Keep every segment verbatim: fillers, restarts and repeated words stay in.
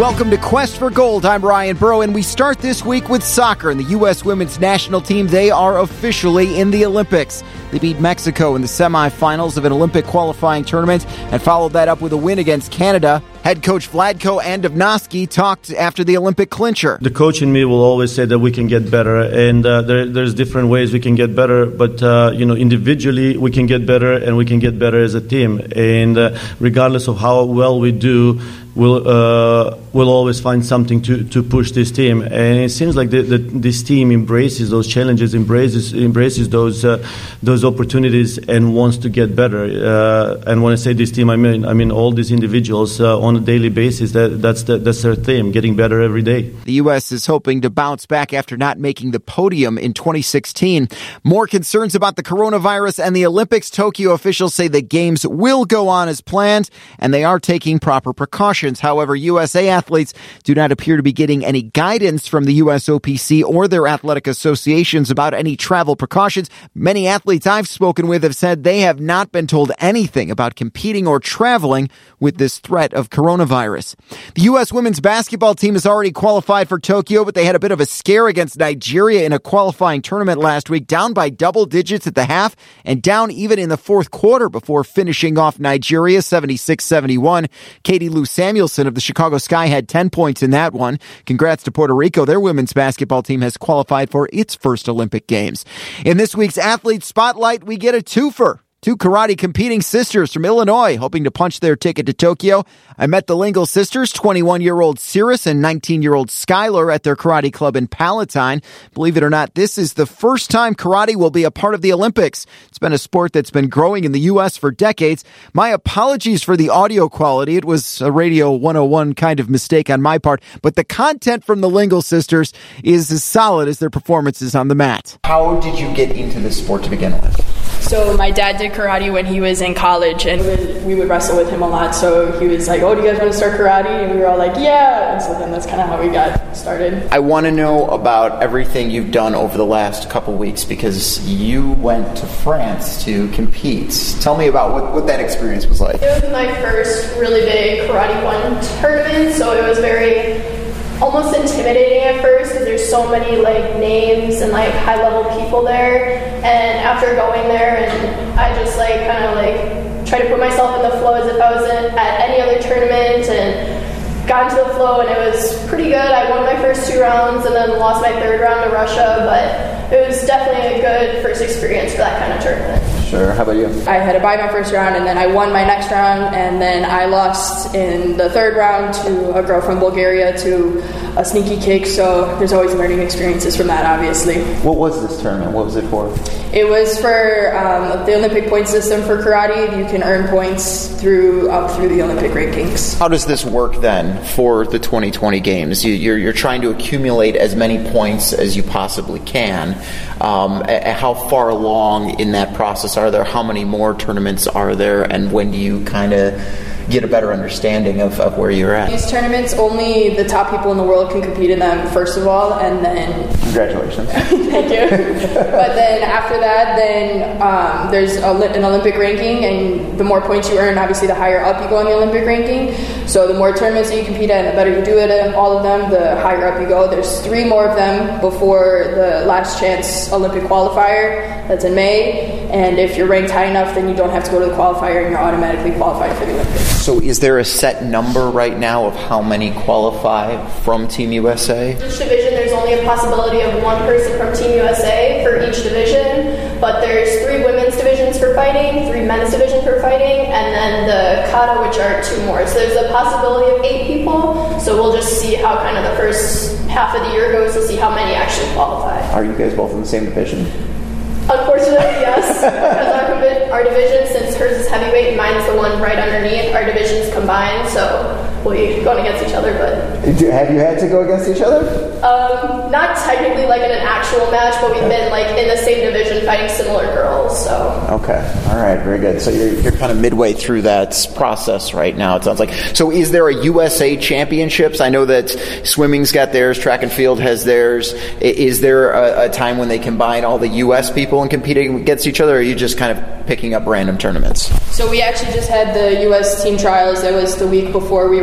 Welcome to Quest for Gold. I'm Ryan Burrow, and we start this week with soccer. And the U S women's national team, they are officially in the Olympics. They beat Mexico in the semifinals of an Olympic qualifying tournament and followed that up with a win against Canada. Head coach Vlatko Andavnovsky talked after the Olympic clincher. The coach in me will always say that we can get better, and uh, there, there's different ways we can get better, but uh, you know, individually we can get better, and we can get better as a team. And uh, regardless of how well we do, we'll uh, we'll always find something to, to push this team. And it seems like the, the, this team embraces those challenges, embraces embraces those uh, those opportunities, and wants to get better. Uh, and when I say this team, I mean I mean all these individuals uh, on a daily basis. That that's the, that's their theme, getting better every day. The U S is hoping to bounce back after not making the podium in twenty sixteen. More concerns about the coronavirus and the Olympics. Tokyo officials say the games will go on as planned, and they are taking proper precautions. However, U S A athletes do not appear to be getting any guidance from the U S O P C or their athletic associations about any travel precautions. Many athletes I've spoken with have said they have not been told anything about competing or traveling with this threat of coronavirus. The U S women's basketball team has already qualified for Tokyo, but they had a bit of a scare against Nigeria in a qualifying tournament last week, down by double digits at the half and down even in the fourth quarter before finishing off Nigeria seventy-six seventy-one. Katie Lou Samuelson of the Chicago Sky had ten points in that one. Congrats to Puerto Rico. Their women's basketball team has qualified for its first Olympic Games. In this week's Athlete Spotlight, we get a twofer. Two karate competing sisters from Illinois hoping to punch their ticket to Tokyo. I met the Lingle sisters, twenty-one-year-old Cirrus and nineteen-year-old Skylar, at their karate club in Palatine. Believe it or not, this is the first time karate will be a part of the Olympics. It's been a sport that's been growing in the U S for decades. My apologies for the audio quality. It was a Radio one oh one kind of mistake on my part, but the content from the Lingle sisters is as solid as their performances on the mat. How did you get into this sport to begin with? So my dad did karate when he was in college, and we would wrestle with him a lot. So he was like, oh, do you guys want to start karate? And we were all like, yeah. And so then that's kind of how we got started. I want to know about everything you've done over the last couple weeks, because you went to France to compete. Tell me about what, what that experience was like. It was my first really big Karate One tournament, so it was very almost intimidating at first because there's so many like names and like high level people there. And after going there, and I just like kind of like try to put myself in the flow as if I was in, at any other tournament, and got into the flow, and it was pretty good. I won my first two rounds and then lost my third round to Russia, but it was definitely a good first experience for that kind of tournament. Sure. How about you? I had a bye my first round, and then I won my next round, and then I lost in the third round to a girl from Bulgaria to a sneaky kick, so there's always learning experiences from that, obviously. What was this tournament? What was it for? It was for um, the Olympic point system for karate. You can earn points through up through the Olympic rankings. How does this work then for the twenty twenty games? You, you're, you're trying to accumulate as many points as you possibly can. Um, how far along in that process are there? How many more tournaments are there? And when do you kind of get a better understanding of, of where you're at? These tournaments, only the top people in the world can compete in them, first of all, and then... Congratulations. Thank you. But then after that, then um, there's a, an Olympic ranking, and the more points you earn, obviously the higher up you go in the Olympic ranking. So the more tournaments that you compete at, the better you do it at all of them, the higher up you go. There's three more of them before the last chance Olympic qualifier, that's in May. And if you're ranked high enough, then you don't have to go to the qualifier, and you're automatically qualified for the Olympics. So is there a set number right now of how many qualify from Team U S A? Each division, there's only a possibility of one person from Team U S A for each division, but there's three women's divisions for fighting, three men's divisions for fighting, and then the kata, which are two more. So there's a possibility of eight people, so we'll just see how kind of the first half of the year goes to see how many actually qualify. Are you guys both in the same division? Unfortunately, yes, because our, our division, since hers is heavyweight and mine's the one right underneath, our divisions combined, so we'll be going against each other. But have you had to go against each other? Um, not technically like in an actual match, but we've been like in the same division fighting similar girls. So okay, all right, very good. So you're you're kind of midway through that process right now. It sounds like. So is there a U S A Championships? I know that swimming's got theirs, track and field has theirs. Is there a, a time when they combine all the U S people and competing against each other, or are you just kind of picking up random tournaments? So we actually just had the U S team trials. That was the week before we were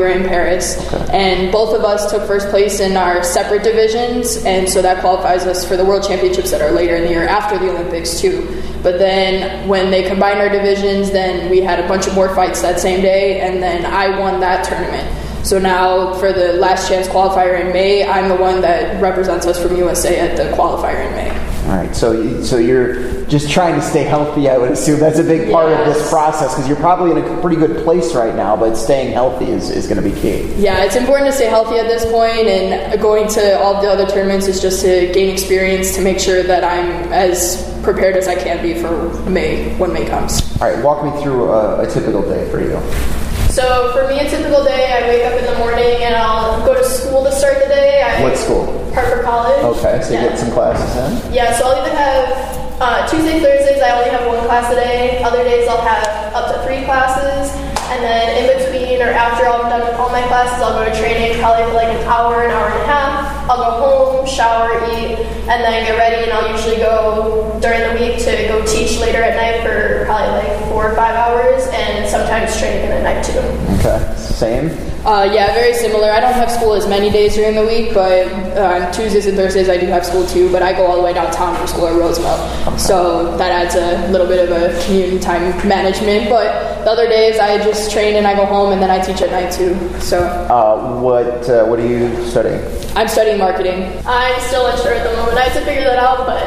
were in Paris. Okay. And both of us took first place in our separate divisions, and so that qualifies us for the World Championships that are later in the year after the Olympics too. But then when they combined our divisions, then we had a bunch of more fights that same day, and then I won that tournament. So now for the last chance qualifier in May, I'm the one that represents us from U S A at the qualifier in May. All right, so so you're just trying to stay healthy, I would assume. That's a big part yes. of this process, because you're probably in a pretty good place right now, but staying healthy is, is going to be key. Yeah, it's important to stay healthy at this point, and going to all the other tournaments is just to gain experience to make sure that I'm as prepared as I can be for May, when May comes. All right, walk me through a, a typical day for you. So for me, a typical day, I wake up in the morning and I'll go to school to start the day. I, what school? Hartford College. Okay, so you yeah. get some classes in? Yeah, so I'll either have uh, Tuesday, Thursdays, I only have one class a day. Other days I'll have up to three classes. And then in between or after I'm done with all my classes, I'll go to training probably for like an hour, an hour and a half. I'll go home, shower, eat, and then get ready. And I'll usually go during the week to go teach later at night for probably like four or five hours, and sometimes training at night too. Okay, same? Uh, yeah, very similar. I don't have school as many days during the week, but uh, Tuesdays and Thursdays I do have school too, but I go all the way downtown for school at Roosevelt. Okay. So that adds a little bit of a commuting time management, but the other days I just train and I go home, and then I teach at night too. So, uh, what uh, what are you studying? I'm studying marketing. I'm still unsure at the moment. I have to figure that out, but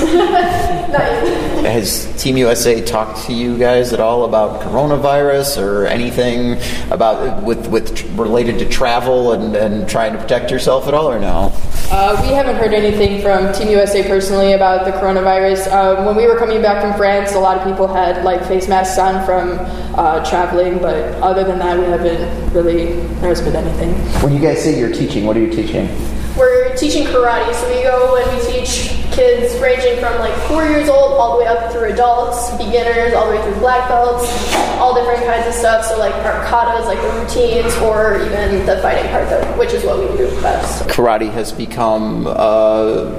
not yet. Has Team U S A talked to you guys at all about coronavirus or anything about with with related to travel and, and trying to protect yourself at all, or no? Uh, we haven't heard anything from Team U S A personally about the coronavirus. Um, when we were coming back from France, a lot of people had like face masks on from uh, traveling, but other than that, we haven't really, there hasn't been anything. When you guys say you're teaching, what are you teaching? We're teaching karate, so we go and we teach kids ranging from like four years old all the way up through adults, beginners, all the way through black belts, all different kinds of stuff. So like our katas, like the routines, or even the fighting part, though, which is what we do best. Karate has become uh,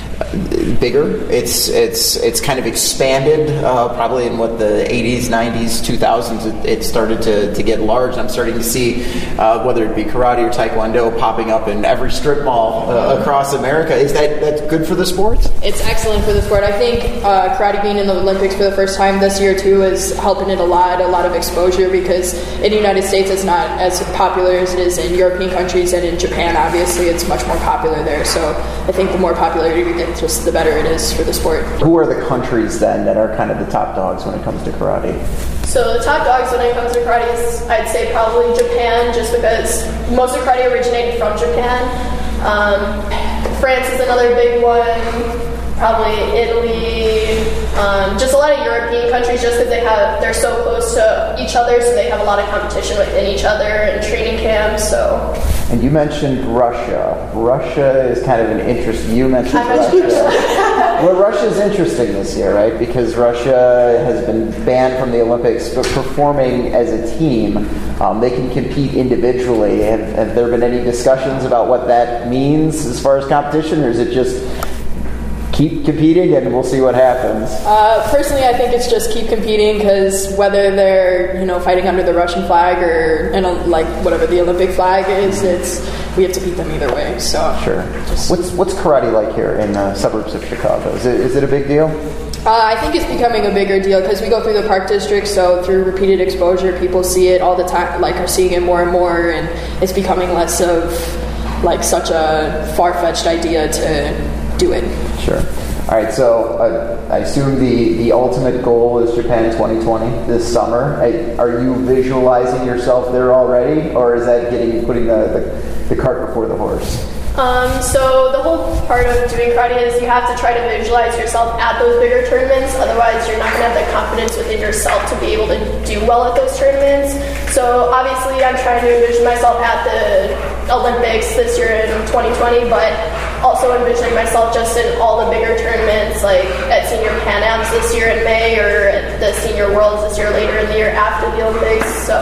bigger. It's it's it's kind of expanded. Uh, probably in what the eighties, nineties, two thousands, it, it started to, to get large. I'm starting to see uh, whether it be karate or taekwondo popping up in every strip mall uh, across America. Is that that's good for the sport? It's excellent for the sport. I think uh, karate being in the Olympics for the first time this year too is helping it a lot. A lot of exposure, because in the United States it's not as popular as it is in European countries, and in Japan obviously it's much more popular there. So I think the more popularity we get, just the better it is for the sport. Who are the countries then that are kind of the top dogs when it comes to karate? So the top dogs when it comes to karate is, I'd say, probably Japan, just because most of karate originated from Japan. Um, France is another big one. Probably Italy, um, just a lot of European countries, just because they have they're so close to each other, so they have a lot of competition within each other and training camps. So. And you mentioned Russia. Russia is kind of an interest. You mentioned I Russia. Mentioned well, Russia is interesting this year, right? Because Russia has been banned from the Olympics, but performing as a team, um, they can compete individually. Have, have there been any discussions about what that means as far as competition, or is it just keep competing and we'll see what happens? Uh, personally, I think it's just keep competing, because whether they're, you know, fighting under the Russian flag or, you know, like whatever the Olympic flag is, it's we have to beat them either way. So sure. Just, what's what's karate like here in the suburbs of Chicago? Is it is it a big deal? Uh, I think it's becoming a bigger deal, because we go through the Park District, so through repeated exposure, people see it all the time, like are seeing it more and more, and it's becoming less of like such a far-fetched idea to do it. Sure. All right, so uh, I assume the, the ultimate goal is Japan twenty twenty this summer. I, are you visualizing yourself there already, or is that getting putting the, the, the cart before the horse? Um, so the whole part of doing karate is you have to try to visualize yourself at those bigger tournaments. Otherwise, you're not going to have the confidence within yourself to be able to do well at those tournaments. So obviously, I'm trying to envision myself at the Olympics this year in twenty twenty, but also envisioning myself just in all the bigger tournaments, like at Senior Pan Ams this year in May, or at the Senior Worlds this year later in the year after the Olympics. So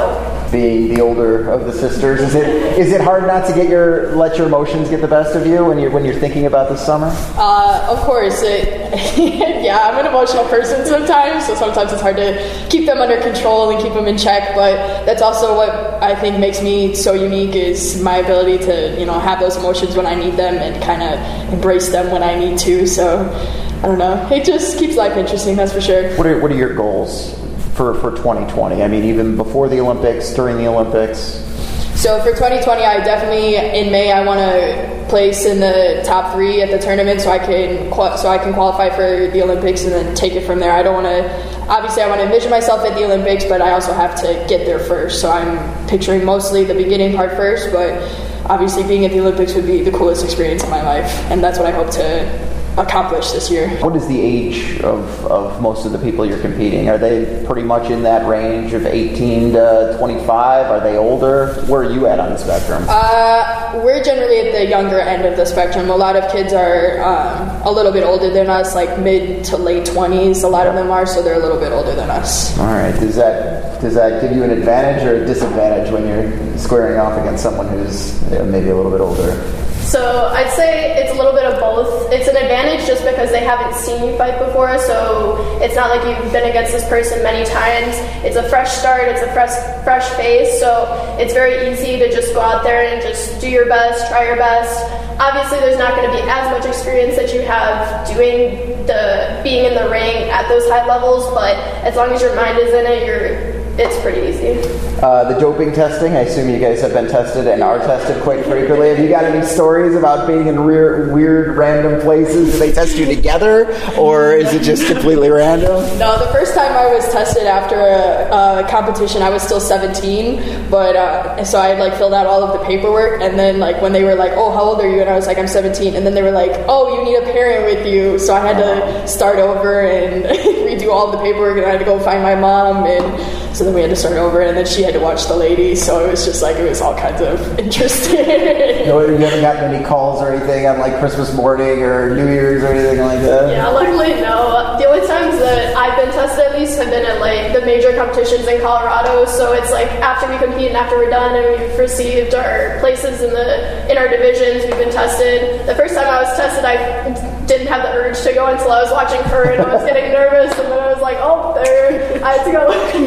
being the older of the sisters? Is it is it hard not to get your let your emotions get the best of you when you're when you're thinking about this summer? Uh, of course, it, yeah, I'm an emotional person sometimes, so sometimes it's hard to keep them under control and keep them in check. But that's also what I think makes me so unique, is my ability to, you know, have those emotions when I need them and kind of embrace them when I need to. So I don't know, it just keeps life interesting, that's for sure. What are what are your goals for for twenty twenty? I mean, even before the Olympics, during the Olympics. So for twenty twenty, I definitely, in May, I want to place in the top three at the tournament, so I can so I can qualify for the Olympics and then take it from there. I don't want to, obviously I want to envision myself at the Olympics, but I also have to get there first. So I'm picturing mostly the beginning part first, but obviously being at the Olympics would be the coolest experience of my life, and that's what I hope to accomplish this year. What is the age of, of most of the people you're competing? Are they pretty much in that range of eighteen to twenty-five? Are they older? Where are you at on the spectrum? Uh, we're generally at the younger end of the spectrum. A lot of kids are um, a little bit older than us, like mid to late twenties. A lot of them are, so they're a little bit older than us. All right. Does that does that give you an advantage or a disadvantage when you're squaring off against someone who's uh, maybe a little bit older? So I'd say it's a little bit of both. It's an advantage just because they haven't seen you fight before, so it's not like you've been against this person many times. It's a fresh start, it's a fresh fresh face, so it's very easy to just go out there and just do your best, try your best. Obviously there's not going to be as much experience that you have doing the being in the ring at those high levels, but as long as your mind is in it, you're it's pretty easy. Uh, the doping testing, I assume you guys have been tested and are tested quite frequently. Have you got any stories about being in weird, weird random places? Do they test you together, or is it just completely random? No, the first time I was tested after a, a competition, I was still seventeen, but uh, so I had like filled out all of the paperwork, and then like when they were like, oh, how old are you? And I was like, I'm seventeen, and then they were like, oh, you need a parent with you, so I had to start over and redo all the paperwork, and I had to go find my mom, and so then we had to start over, and then she had to watch the lady, so it was just like, it was all kinds of interesting. No, you haven't gotten any calls or anything on like Christmas morning or New Year's or anything like that? Yeah, luckily no. The only times that I've been tested at least have been at like the major competitions in Colorado, so it's like after we compete and after we're done and we've received our places in the in our divisions, we've been tested. The first time I was tested, I didn't have the urge to go until I was watching her, and I was getting nervous, and then I was like, oh, there, I had to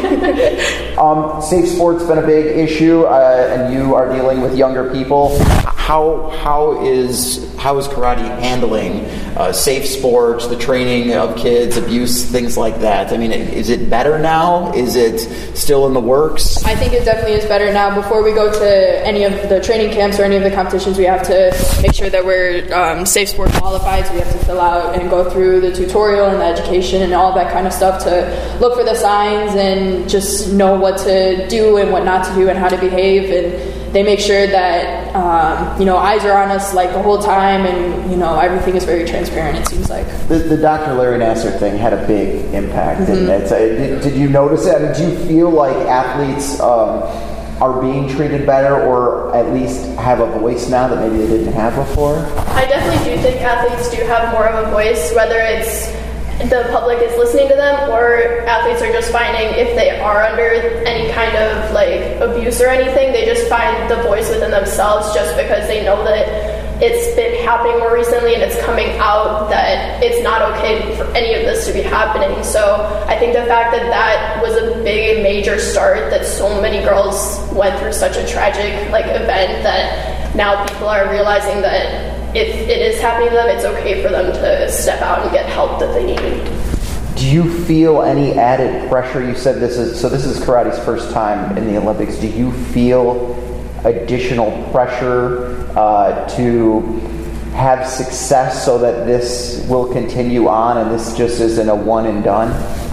go. um, safe sport's been a big issue, uh, and you are dealing with younger people. How how is how is karate handling uh, safe sports, the training of kids, abuse, things like that? I mean, is it better now? Is it still in the works? I think it definitely is better now. Before we go to any of the training camps or any of the competitions, we have to make sure that we're um, safe sport qualified. So we have to fill out and go through the tutorial and the education and all that kind of stuff to look for the signs and just know what to do and what not to do and how to behave. And they make sure that, um, you know, eyes are on us like the whole time, and, you know, everything is very transparent, it seems like. The, the Doctor Larry Nassar thing had a big impact, mm-hmm. didn't it? So, did, did you notice it? I mean, do you feel like athletes um, are being treated better, or at least have a voice now that maybe they didn't have before? I definitely do think athletes do have more of a voice, whether it's the public is listening to them or athletes are just finding if they are under any kind of like abuse or anything, they just find the voice within themselves just because they know that it's been happening more recently and it's coming out that it's not okay for any of this to be happening. So I think the fact that that was a big major start, that so many girls went through such a tragic like event, that now people are realizing that if it is happening to them, it's okay for them to step out and get help that they need. Do you feel any added pressure? You said this is, so this is karate's first time in the Olympics. Do you feel additional pressure uh, to have success so that this will continue on and this just isn't a one and done?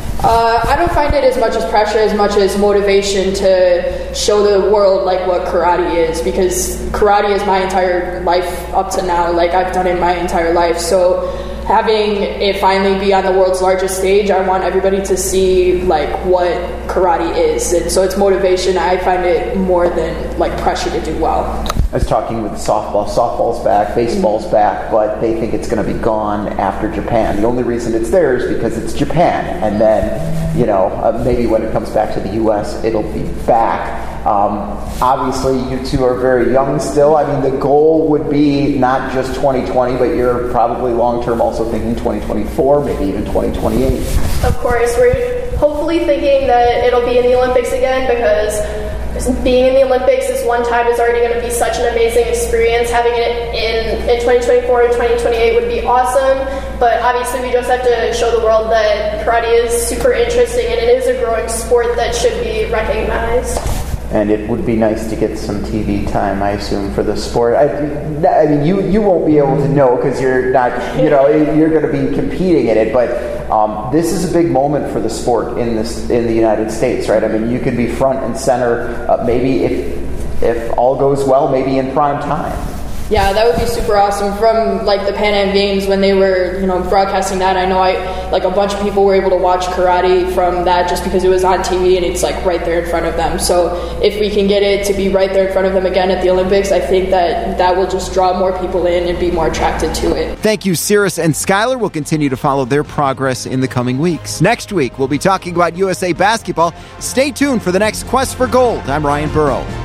Uh, I don't find it as much as pressure as much as motivation to show the world like what karate is, because karate is my entire life up to now. Like, I've done it my entire life. So having it finally be on the world's largest stage, I want everybody to see like what karate is. And so it's motivation. I find it more than like pressure to do well. I was talking with softball. Softball's back, baseball's mm-hmm. back, but they think it's going to be gone after Japan. The only reason it's there is because it's Japan. And then, you know, uh, maybe when it comes back to the U S, it'll be back. Um, obviously, you two are very young still. I mean, the goal would be not just twenty twenty, but you're probably long-term also thinking twenty twenty-four, maybe even twenty twenty-eight. Of course, we're hopefully thinking that it'll be in the Olympics again, because being in the Olympics this one time is already going to be such an amazing experience. Having it in, in twenty twenty-four and twenty twenty-eight would be awesome, but obviously we just have to show the world that karate is super interesting and it is a growing sport that should be recognized. And it would be nice to get some T V time, I assume, for the sport. I, I mean, you, you won't be able to know because you're not, you know, you're going to be competing in it. But um, this is a big moment for the sport in this in the United States, right? I mean, you could be front and center, uh, maybe if if all goes well, maybe in prime time. Yeah, that would be super awesome. From like the Pan Am Games when they were, you know, broadcasting that, I know I like a bunch of people were able to watch karate from that just because it was on T V and it's like right there in front of them. So if we can get it to be right there in front of them again at the Olympics, I think that that will just draw more people in and be more attracted to it. Thank you, Cirrus and Skylar. We'll continue to follow their progress in the coming weeks. Next week, we'll be talking about U S A basketball. Stay tuned for the next Quest for Gold. I'm Ryan Burrow.